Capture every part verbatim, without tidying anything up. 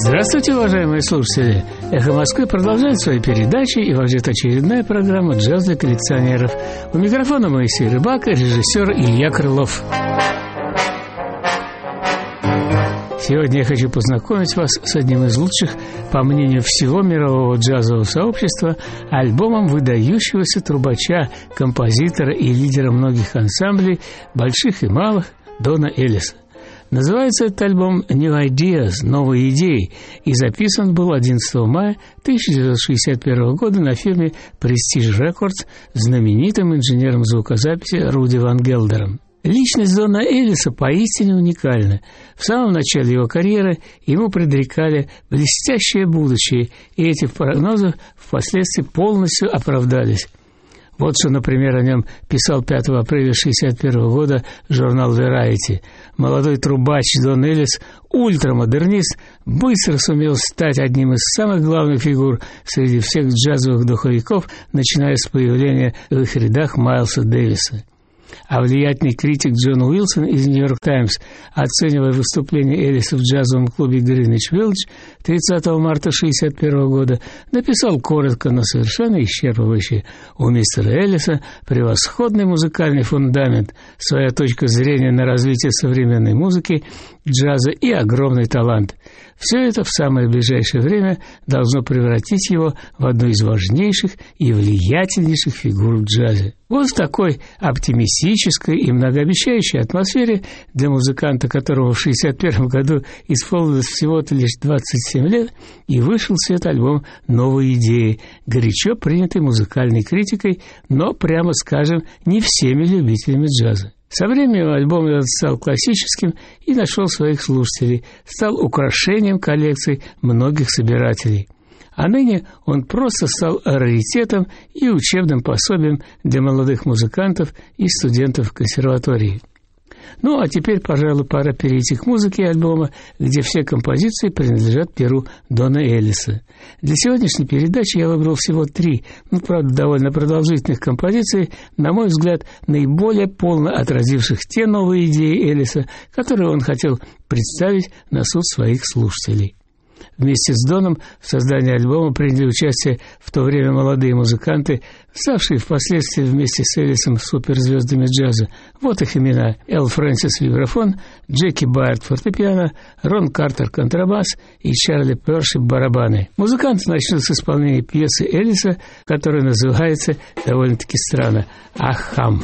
Здравствуйте, уважаемые слушатели! «Эхо Москвы» продолжает свои передачи, и вас ждет очередная программа «Джаз для коллекционеров». У микрофона Моисей Рыбак и режиссер Илья Крылов. Сегодня я хочу познакомить вас с одним из лучших, по мнению всего мирового джазового сообщества, альбомом выдающегося трубача, композитора и лидера многих ансамблей, больших и малых, Дона Эллиса. Называется этот альбом «New Ideas» – «Новые идеи», и записан был одиннадцатого мая тысяча девятьсот шестьдесят первого года на фирме Prestige Records знаменитым инженером звукозаписи Руди Ван Гелдером. Личность Дона Эллиса поистине уникальна. В самом начале его карьеры ему предрекали блестящее будущее, и эти прогнозы впоследствии полностью оправдались. Вот что, например, о нем писал пятого апреля шестьдесят первого года журнал Variety. Молодой трубач Дон Эллис, ультрамодернист, быстро сумел стать одним из самых главных фигур среди всех джазовых духовиков, начиная с появления в их рядах Майлса Дэвиса. А влиятельный критик Джон Уилсон из «Нью-Йорк Таймс», оценивая выступление Эллиса в джазовом клубе Гринвич-Виллидж тридцатого марта шестьдесят первого года, написал коротко, но совершенно исчерпывающе: «У мистера Эллиса превосходный музыкальный фундамент, своя точка зрения на развитие современной музыки, джаза и огромный талант. Все это в самое ближайшее время должно превратить его в одну из важнейших и влиятельнейших фигур в джазе». Вот в такой оптимистической и многообещающей атмосфере для музыканта, которого в шестьдесят первом году исполнилось всего-то лишь двадцать семь лет, и вышел в свет альбом «Новые идеи», горячо принятый музыкальной критикой, но, прямо скажем, не всеми любителями джаза. Со временем альбом этот стал классическим и нашел своих слушателей, стал украшением коллекций многих собирателей. А ныне он просто стал раритетом и учебным пособием для молодых музыкантов и студентов консерватории. Ну, а теперь, пожалуй, пора перейти к музыке альбома, где все композиции принадлежат перу Дона Эллиса. Для сегодняшней передачи я выбрал всего три, ну, правда, довольно продолжительных композиций, на мой взгляд, наиболее полно отразивших те новые идеи Эллиса, которые он хотел представить на суд своих слушателей. Вместе с Доном в создании альбома приняли участие в то время молодые музыканты, ставшие впоследствии вместе с Эллисом суперзвездами джаза. Вот их имена: Эл Фрэнсис вибрафон, Джеки Байерд фортепиано, Рон Картер контрабас и Чарли Перши барабаны. Музыканты начнут с исполнения пьесы Эллиса, которая называется довольно-таки странно «Ахам».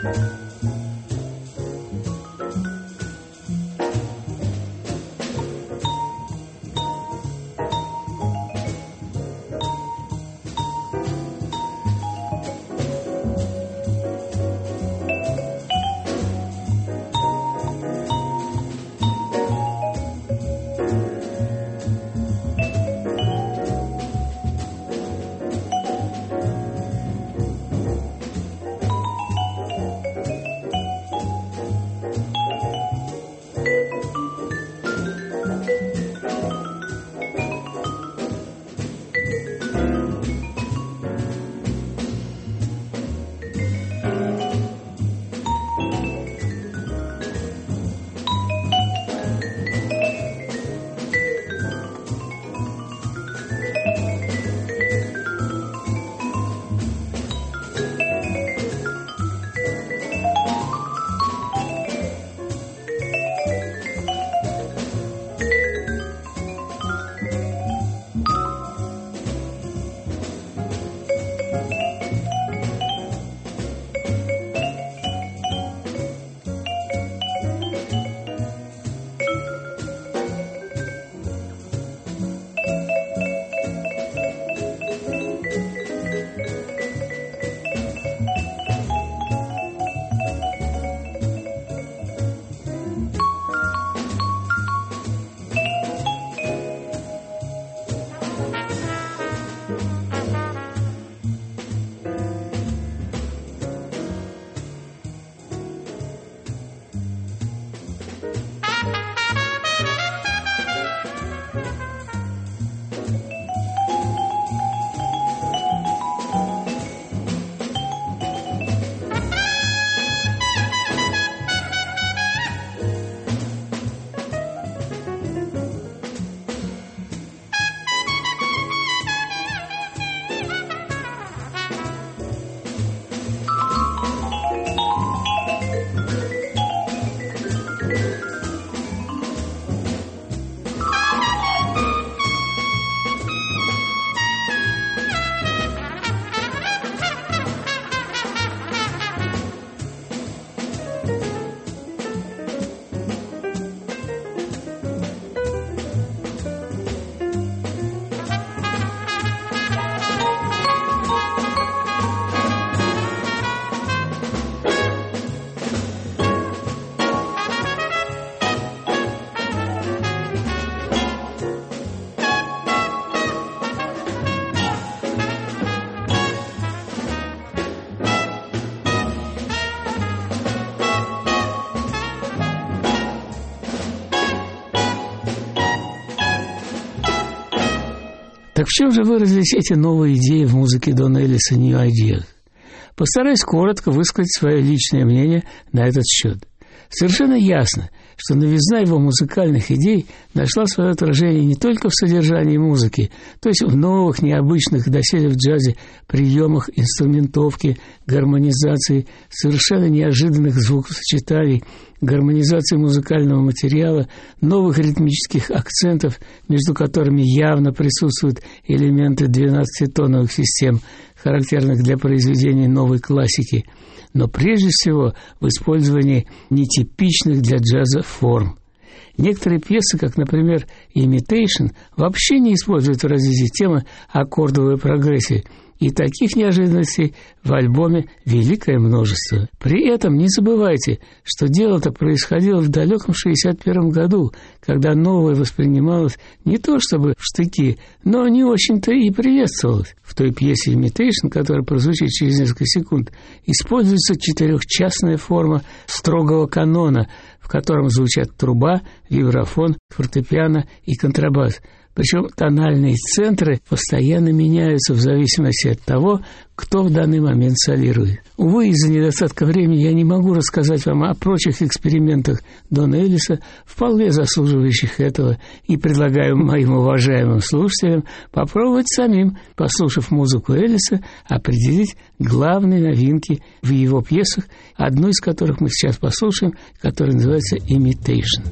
Так в чем же выразились эти новые идеи в музыке Дона Эллиса New Ideas? Постараюсь коротко высказать свое личное мнение на этот счет. Совершенно ясно, что новизна его музыкальных идей нашла свое отражение не только в содержании музыки, то есть в новых, необычных доселе в джазе приемах инструментовки, гармонизации, совершенно неожиданных звукосочетаний, гармонизации музыкального материала, новых ритмических акцентов, между которыми явно присутствуют элементы двенадцатитоновых систем, характерных для произведений новой классики, но прежде всего в использовании нетипичных для джаза форм. Некоторые пьесы, как, например, «Imitation», вообще не используют в разрезе темы аккордовой прогрессии, и таких неожиданностей в альбоме великое множество. При этом не забывайте, что дело-то происходило в далеком шестьдесят первом году, когда новое воспринималось не то чтобы в штыки, но не очень-то и приветствовалось. В той пьесе «Imitation», которая прозвучит через несколько секунд, используется четырехчастная форма строгого канона, в котором звучат труба, вибрафон, фортепиано и контрабас. Причем тональные центры постоянно меняются в зависимости от того, кто в данный момент солирует. Увы, из-за недостатка времени я не могу рассказать вам о прочих экспериментах Дона Эллиса, вполне заслуживающих этого, и предлагаю моим уважаемым слушателям попробовать самим, послушав музыку Эллиса, определить главные новинки в его пьесах, одну из которых мы сейчас послушаем, которая называется «Imitation».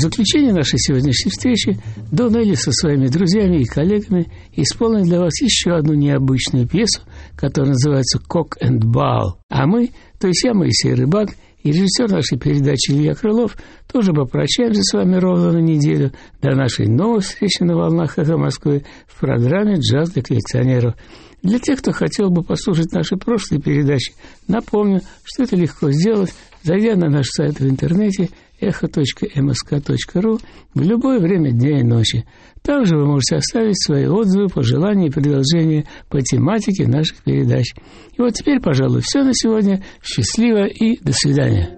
заключение нашей сегодняшней встречи Дон Элли со своими друзьями и коллегами исполнил для вас еще одну необычную пьесу, которая называется «Cock and Ball». А мы, то есть я, Моисей Рыбак, и режиссер нашей передачи Илья Крылов, тоже попрощаемся с вами ровно на неделю до нашей новой встречи на волнах «Эхо Москвы» в программе «Джаз для коллекционеров». Для тех, кто хотел бы послушать наши прошлые передачи, напомню, что это легко сделать, зайдя на наш сайт в интернете эхо точка эм эс ка точка ру в любое время дня и ночи. Также вы можете оставить свои отзывы, пожелания и предложения по тематике наших передач. И вот теперь, пожалуй, все на сегодня. Счастливо и до свидания.